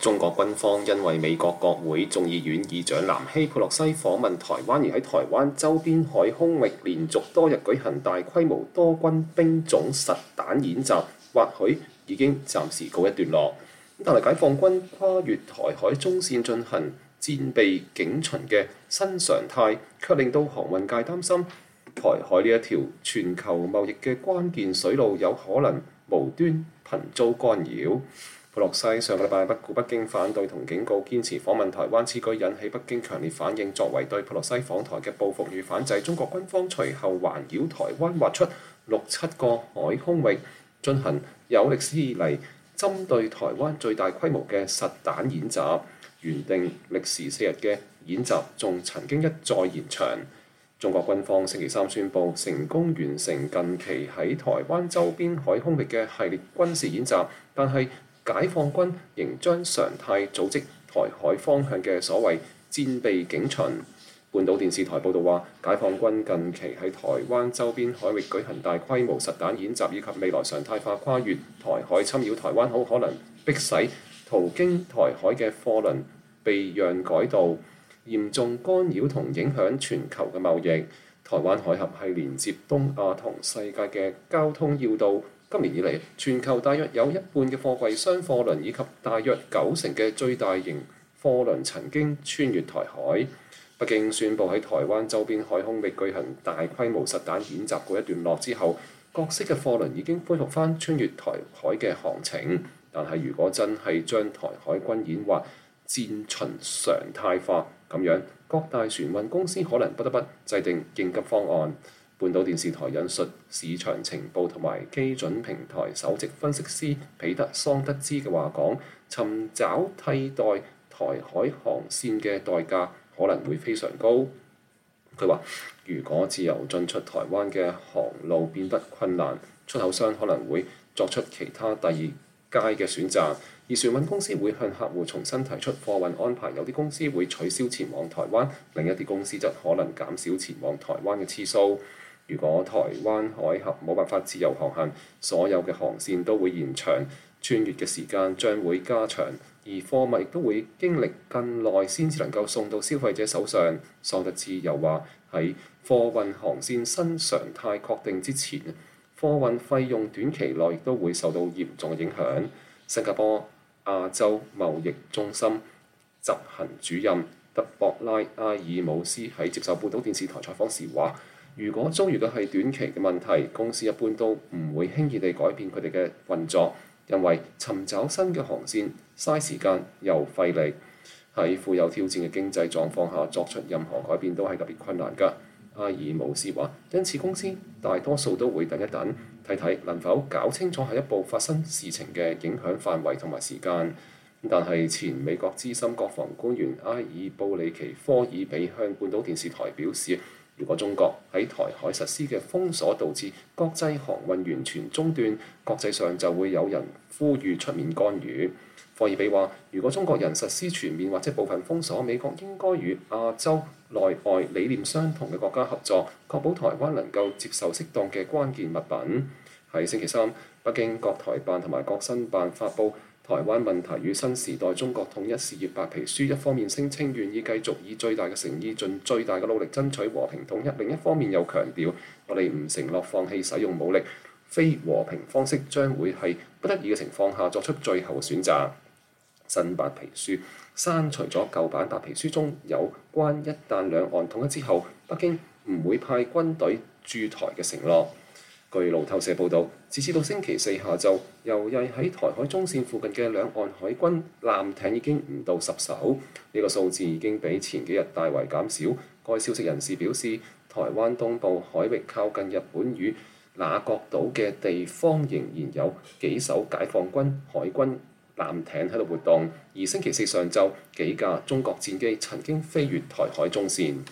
中國軍方因為美國國會眾議院議長南希佩洛西訪問台灣，而喺台灣周邊海空域連續多日舉行大規模多軍兵種實彈演習，或許已經暫時告一段落。但係解放軍跨越台海中線進行戰備警巡嘅新常態，卻令到航運界擔心台海呢一條全球貿易嘅關鍵水路有可能無端頻遭干擾。佩洛西上個禮拜不顧北京反對同警告，堅持訪問台灣，此舉引起北京強烈反應。作為對佩洛西訪台嘅報復與反制，中國軍方隨後環繞台灣劃出6-7個海空域，進行有歷史以嚟針對台灣最大規模嘅實彈演習。原定歷時4日嘅演習，仲曾經一再延長。中國軍方星期三宣布成功完成近期喺台灣周邊海空域嘅系列軍事演習，但係解放軍仍將常態組織台海方向嘅所謂戰備警巡。半島電視台報導話，解放軍近期喺台灣周邊海域舉行大規模實彈演習，以及未來常態化跨越台海侵擾台灣，好可能迫使途經台海嘅貨輪避讓改道，嚴重干擾同影響全球嘅貿易。台灣海峽係連接東亞同世界嘅交通要道。今年以嚟，全球大約有一半嘅貨櫃箱貨輪以及大約90%嘅最大型貨輪曾經穿越台海。北京宣布喺台灣周邊海空域舉行大規模實彈演習告一段落之後，各式嘅貨輪已經恢復返穿越台海嘅航程。但係如果真係將台海軍演或戰巡常態化，咁樣各大船運公司可能不得不制定應急方案。半島電視台引述市場情報同埋基準平台首席分析師彼得桑德茲嘅話講，尋找替代台海航線嘅代價可能會非常高。佢話：如果自由進出台灣嘅航路變得困難，出口商可能會作出其他第二階嘅選擇，而船運公司會向客戶重新提出貨運安排。有啲公司會取消前往台灣，另一啲公司則可能減少前往台灣嘅次數。如果台灣海峽冇辦法自由航行，所有嘅航線都會延長，穿越嘅時間將會加長，而貨物亦都會經歷更耐先至能夠送到消費者手上。桑德茲又話，喺貨運航線新常態確定之前，貨運費用短期內亦都會受到嚴重嘅影響。新加坡亞洲貿易中心執行主任德博拉阿爾姆斯喺接受半島電視台採訪時話，如果遭遇嘅係短期嘅問題，公司一般都唔會輕易地改變佢哋嘅運作，因為尋找新嘅航線嘥時間又費力。喺富有挑戰嘅經濟狀況下作出任何改變都係特別困難㗎。阿爾姆斯話，因此公司大多數都會等一等，睇睇能否搞清楚下一步發生事情嘅影響範圍同埋時間。但係前美國資深國防官員埃爾布里奇科爾比向半島電視台表示，如果中國喺台海實施嘅封鎖導致國際航運完全中斷，國際上就會有人呼籲出面干預。科爾比話，如果中國人實施全面或者部分封鎖，美國應該與亞洲內外理念相同嘅國家合作，確保台灣能夠接受適當嘅關鍵物品。喺星期三，北京國台辦同埋國新辦發布《台灣問題與新時代中國統一事業白皮書》，一方面聲稱願意繼續以最大嘅誠意盡最大嘅努力爭取和平統一，另一方面又強調我哋唔承諾放棄使用武力，非和平方式將會係不得已嘅情況下作出最後選擇。新白皮書刪除咗舊版白皮書中有關一旦兩岸統一之後，北京唔會派軍隊駐台嘅承諾。據路透社報導，截至到星期四下晝，游弋喺台海中線附近嘅兩岸海軍艦艇已經唔到10艘，呢個數字已經比前幾日大為減少。該消息人士表示，台灣東部海域靠近日本與那國島嘅地方仍然有幾艘解放軍海軍艦艇喺度活動，而星期四上晝幾架中國戰機曾經飛越台海中線。